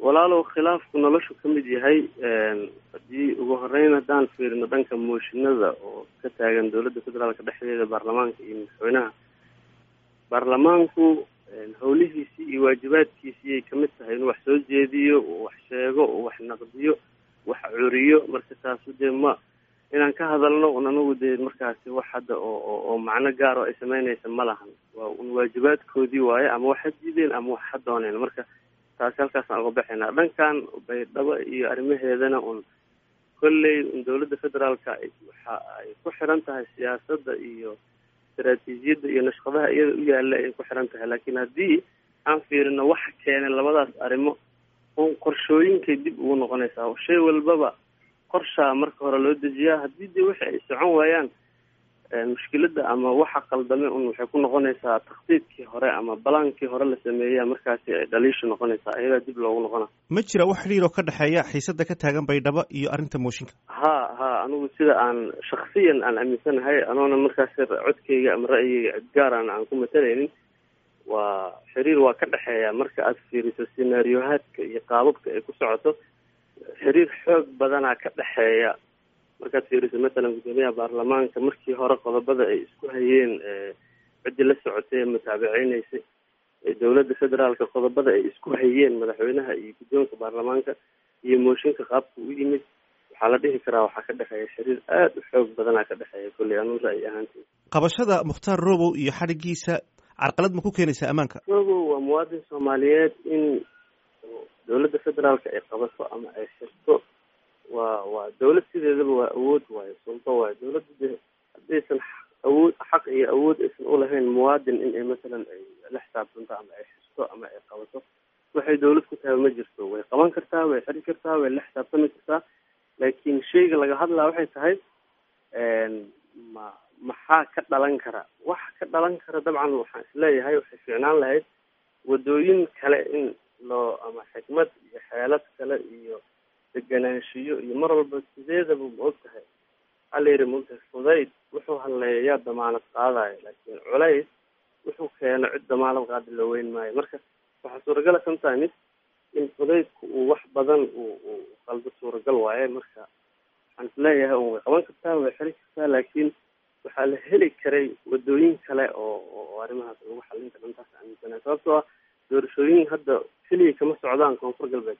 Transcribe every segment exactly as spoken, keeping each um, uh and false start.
walaalow khilaafku noloshu ka mid yahay haddii ugu horeyn haddaan fiirino dhanka mooshinada oo ka taagan dowladda federaalka dhexdeeda baarlamaanka iyo madaxweynaha. baarlamaanku howlihiisii iyo waajibaadkiisii ay kamid tahay inuu wax soo jeediyo, wax sheego, wax naqdiyo, wax curiyo. marka taasu dee ma inaan ka hadalno un anagu dee markaasi wax hadda oo oo macno gaar oo ay sameynaysa ma lahan. waa un waajibaadkoodii waaye, ama wax ha diideen ama wax ha dooneen. marka taasi halkaasaan uga baxaynaa. dhankan baydhabo iyo arrimaheedana un kolley un dowladda federaalka waxa ay ku xiran tahay siyaasadda iyo istaraatiijiyadda iyo nashqadaha iyada u yaalla ay ku xiran tahay. laakiin haddii aan fiirino waxa keenay labadaas arrimo un qorshooyinkay dib ugu noqonaysaa. shay walbaba qorshaa marka hore loo dejiyaa. haddii dee wixii ay socon waayaan mushkiladda ama waxa qaldame un waxay ku noqonaysaa takhdiidkii hore ama balaankii hore la sameeya markaasi ay dhaliishu noqonaysaa, ayadaa dib loogu noqona. ma jira wax xiriir oo ka dhexeeya xiisada ka taagan baydhabo iyo arrinta mooshinka? ha ha anigu sida aan shaksiyan aan aaminsanahay, anoona markaasi codkeyga ama ra'yigeyga gaaraan aan ku matalaynin, waa xiriir waa ka dhexeeya. marka aad fiiriso sinaariyohaadka iyo qaababka ay ku socoto, xiriir xoog badanaa ka dhexeeya. markaad fiiriso masalan guddoomiyaha baarlamaanka markii hore qodobada ay isku hayeen ciddii la socotay ee mutaabaceyneysay dowladda federaalka, qodobada ay isku hayeen madaxweynaha iyo guddoonka baarlamaanka iyo mooshinka qaabka u yimid, waxaa la dhihi karaa waxaa ka dhexeeya xiriir aada u xoog badanaa ka dhexeeya. kolley anuu ra'yi ahaanteed qabashada mukhtaar robow iyo xadhigiisa carqalad ma ku keenaysaa ammaanka? robow waa muwaadin soomaaliyeed. in dowladda federaalka ay qabato ama ay xirto waa waa dawlad sideedaba waa awood waayo, sulto waayo. dawladda de haddaysan awood xaq iyo awood aysan ulahayn muwaadin in ay masalan ay la xisaabtanto ama ay xisto ama ay qabato, waxay dawlad ku tahay ma jirto. way qaban kartaa, way xiri kartaa, way la xisaabtami kartaa. laakiin shayga laga hadlaa waxay tahay ma maxaa ka dhalan kara. wax ka dhalan kara dabcan waxaan isleeyahay waxay fiicnaan lahayd wadooyin kale in loo ama xikmad iyo xeelad kale iyo deganaanshiyo iyo mar walba sideedaba ma og tahay. waxaa la yidhi maogtahay fudayd wuxuu hadleeyaa damaanad qaadayo, laakiin culays wuxuu keeno cid damaanad qaada la weyn maayo. marka waxaa suuragala sometimes in fudaydku uu wax badan uu uu qaldo suuragal waaye. marka waxaan isleeyahay un way qaban kartaa, way xiri kartaa, laakiin waxaa la heli karay wadooyin kale oo oo arrimahaas lagu xallin karo. intaas aaminsanaa sababtoo ah doorashooyin hadda keliya kama socdaan koonfur galbeed.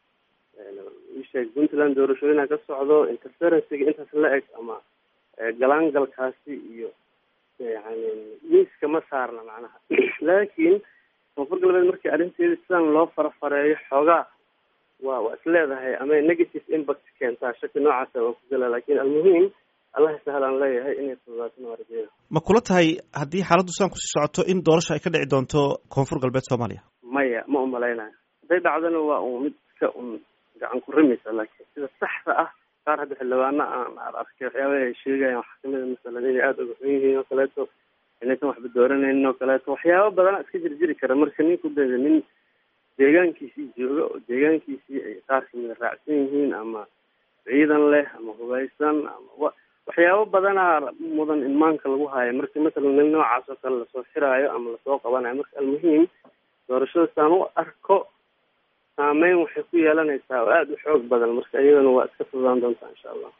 isheeg puntland doorashooyinaa ka socdo, interferencega intaas la eg ama galaangalkaasi iyo yani miiska ma saarna macnaha. laakiin koonfur galbeed markii arrinteeda sidan loo farafareeyo xoogaa waa waa isleedahay ama negative impact keentaa. shaki noocaasa waa ku gala. laakiin almuhiim allah sahlaan leeyahay inay fududaato arjeeda. ma kula tahay haddii xaaladdu sidan kusii socoto in doorasho ay ka dhici doonto koonfur galbeed soomaaliya? maya, ma umalaynayo. hadday dhacdana waa un mid ka un gacan ku rimaysa. laakiin sida saxda ah qaar hadda xildhibaano aan arkay waxyaabaha ay sheegayaan waxaa kamid a masalan inay aada uga xun yihiin oo kaleeto, inaysan waxba dooranaynin oo kaleeto, waxyaaba badana iska jirjiri kara. marka ninku dee nin deegaankiisii jooga oo deegaankiisii ay qaar kamida raacsan yihiin ama ciidan leh ama hubaysan ama wa waxyaabo badanaa mudan in maanka lagu haayo. marka masalan nin noocaas oo kale lasoo xiraayo ama lasoo qabanayo, marka almuhiim doorashada saan u arko saameyn waxay ku yeelanaysaa oo aada u xoog badan. marka iyadana waa iska fududaan doontaa insha allah.